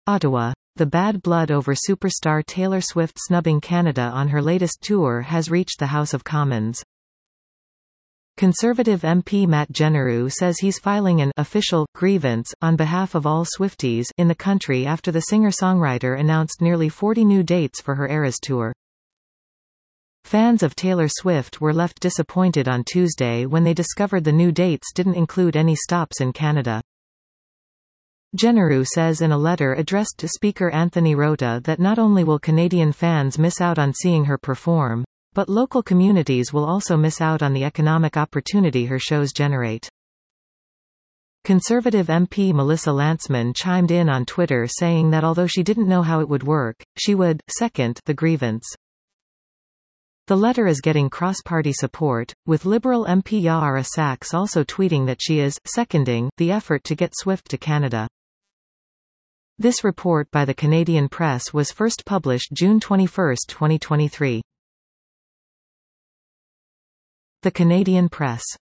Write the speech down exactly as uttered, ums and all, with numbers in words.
Ottawa. The bad blood over superstar Taylor Swift snubbing Canada on her latest tour has reached the House of Commons. Conservative M P Matt Jeneroux says he's filing an official grievance on behalf of all Swifties in the country after the singer-songwriter announced nearly forty new dates for her Eras tour. Fans of Taylor Swift were left disappointed on Tuesday when they discovered the new dates didn't include any stops in Canada. Jeneroux says in a letter addressed to Speaker Anthony Rota that not only will Canadian fans miss out on seeing her perform, but local communities will also miss out on the economic opportunity her shows generate. Conservative M P Melissa Lantsman chimed in on Twitter saying that although she didn't know how it would work, she would second the grievance. The letter is getting cross-party support, with Liberal M P Yara Sachs also tweeting that she is seconding the effort to get Swift to Canada. This report by the Canadian Press was first published June twenty-first, twenty twenty-three. The Canadian Press.